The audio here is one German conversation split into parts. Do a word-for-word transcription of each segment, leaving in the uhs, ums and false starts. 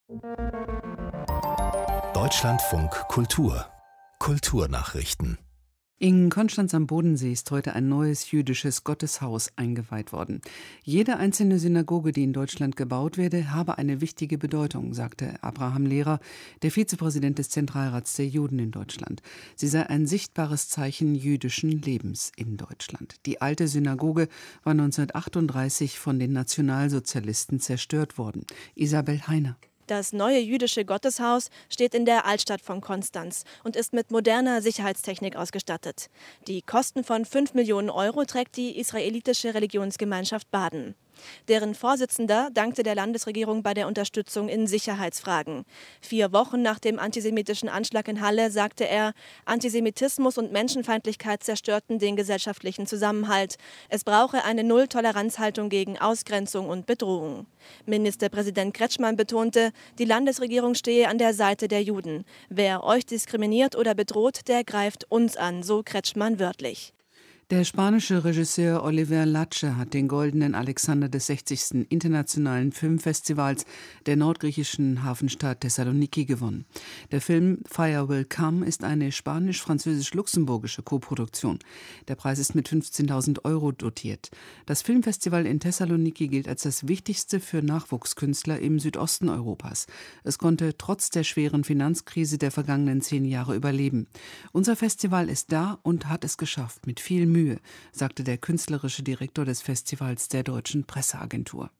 Deutschlandfunk Kultur Kulturnachrichten. In Konstanz am Bodensee ist heute ein neues jüdisches Gotteshaus eingeweiht worden. Jede einzelne Synagoge, die in Deutschland gebaut werde, habe eine wichtige Bedeutung, sagte Abraham Lehrer, der Vizepräsident des Zentralrats der Juden in Deutschland. Sie sei ein sichtbares Zeichen jüdischen Lebens in Deutschland. Die alte Synagoge war neunzehnhundertachtunddreißig von den Nationalsozialisten zerstört worden. Isabel Heiner. Das neue jüdische Gotteshaus steht in der Altstadt von Konstanz und ist mit moderner Sicherheitstechnik ausgestattet. Die Kosten von fünf Millionen Euro trägt die israelitische Religionsgemeinschaft Baden. Deren Vorsitzender dankte der Landesregierung bei der Unterstützung in Sicherheitsfragen. Vier Wochen nach dem antisemitischen Anschlag in Halle sagte er, Antisemitismus und Menschenfeindlichkeit zerstörten den gesellschaftlichen Zusammenhalt. Es brauche eine Null-Toleranz-Haltung gegen Ausgrenzung und Bedrohung. Ministerpräsident Kretschmann betonte, die Landesregierung stehe an der Seite der Juden. Wer euch diskriminiert oder bedroht, der greift uns an, so Kretschmann wörtlich. Der spanische Regisseur Oliver Latxe hat den Goldenen Alexander des sechzigsten Internationalen Filmfestivals der nordgriechischen Hafenstadt Thessaloniki gewonnen. Der Film Fire Will Come ist eine spanisch-französisch-luxemburgische Koproduktion. Der Preis ist mit fünfzehntausend Euro dotiert. Das Filmfestival in Thessaloniki gilt als das wichtigste für Nachwuchskünstler im Südosten Europas. Es konnte trotz der schweren Finanzkrise der vergangenen zehn Jahre überleben. Unser Festival ist da und hat es geschafft, mit viel Mühe, sagte der künstlerische Direktor des Festivals der deutschen Presseagentur.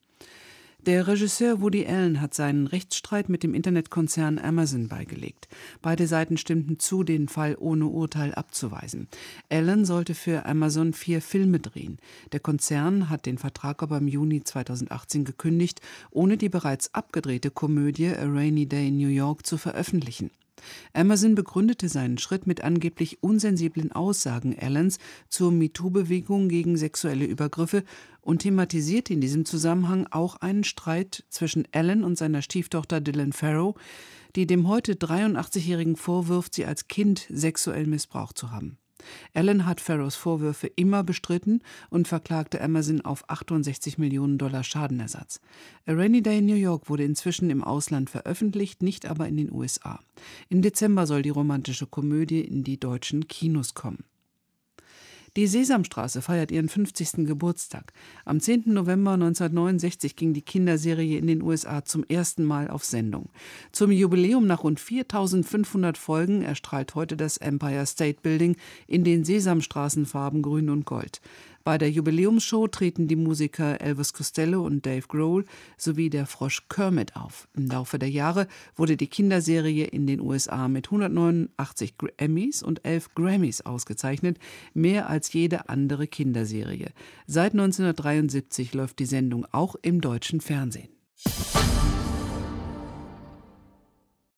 Der Regisseur Woody Allen hat seinen Rechtsstreit mit dem Internetkonzern Amazon beigelegt. Beide Seiten stimmten zu, den Fall ohne Urteil abzuweisen. Allen sollte für Amazon vier Filme drehen. Der Konzern hat den Vertrag aber im Juni zweitausendachtzehn gekündigt, ohne die bereits abgedrehte Komödie A Rainy Day in New York zu veröffentlichen. Amazon begründete seinen Schritt mit angeblich unsensiblen Aussagen Allens zur MeToo-Bewegung gegen sexuelle Übergriffe und thematisierte in diesem Zusammenhang auch einen Streit zwischen Allen und seiner Stieftochter Dylan Farrow, die dem heute dreiundachtzigjährigen vorwirft, sie als Kind sexuell missbraucht zu haben. Allen hat Farrows Vorwürfe immer bestritten und verklagte Amazon auf achtundsechzig Millionen Dollar Schadenersatz. A Rainy Day in New York wurde inzwischen im Ausland veröffentlicht, nicht aber in den U S A. Im Dezember soll die romantische Komödie in die deutschen Kinos kommen. Die Sesamstraße feiert ihren fünfzigsten Geburtstag. Am zehnten November neunzehnhundertneunundsechzig ging die Kinderserie in den U S A zum ersten Mal auf Sendung. Zum Jubiläum nach rund viertausendfünfhundert Folgen erstrahlt heute das Empire State Building in den Sesamstraßenfarben Grün und Gold. Bei der Jubiläumsshow treten die Musiker Elvis Costello und Dave Grohl sowie der Frosch Kermit auf. Im Laufe der Jahre wurde die Kinderserie in den U S A mit hundertneunundachtzig Emmys und elf Grammys ausgezeichnet, mehr als jede andere Kinderserie. Seit neunzehnhundertdreiundsiebzig läuft die Sendung auch im deutschen Fernsehen.